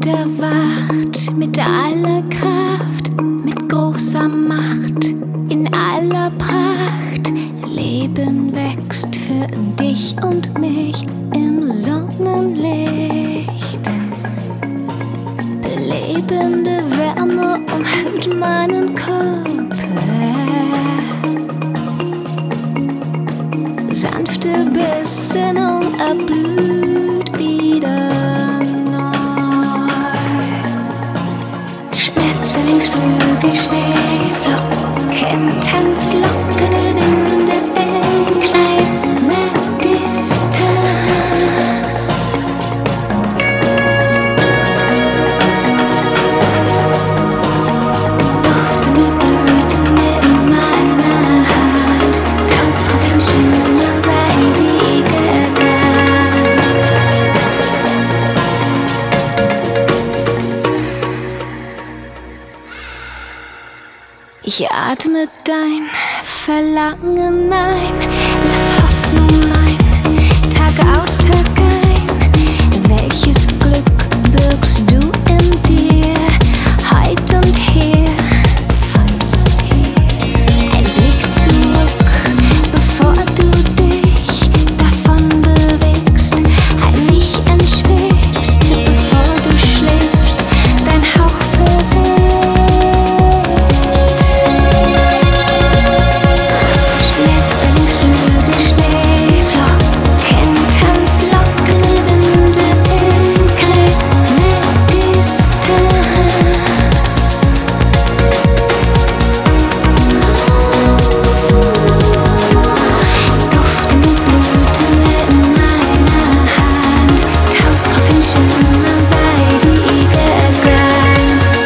erwacht mit aller Kraft, mit großer Macht, in aller Pracht. Leben wächst für dich und mich im Sonnenlicht. Belebende Wärme umhüllt meinen Körper. Sanfte Besinnung erblüht wieder neu. Schmetterlingsflügel, Schneeflocken, Tanz, lockende Winde in kleiner Distanz. Duftende Blüten in meiner Hand, Tautropfen schimmern seidiger Glanz. Ich atme dein Verlangen ein, lass Hoffnung rein, Tag aus, Tag ein. Welches Glück birgst du in dir, heut und hier? Ein Blick zurück, bevor du dich davon bewegst, heimlich entschwebst, bevor du schläfst, dein Hauch verweht. Schmetterlingsflügel, Schneeflocken, Tanz, lockende Winde in kleiner Distanz. Duftende Blüten in meiner Hand, Tautropfen schimmern seidiger Glanz.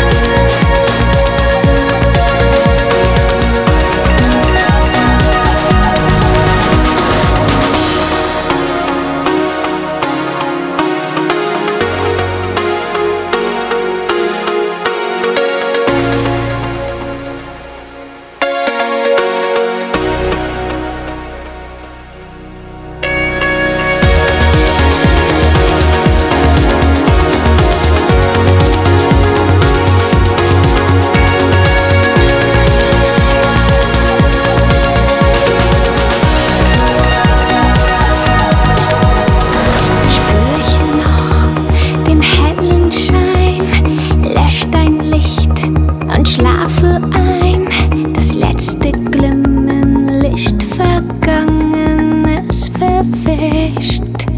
Spür ich noch den hellen Schein, lösch dein Licht und schlafe ein. Das letzte Glimmen Licht Vergangenes verwischt.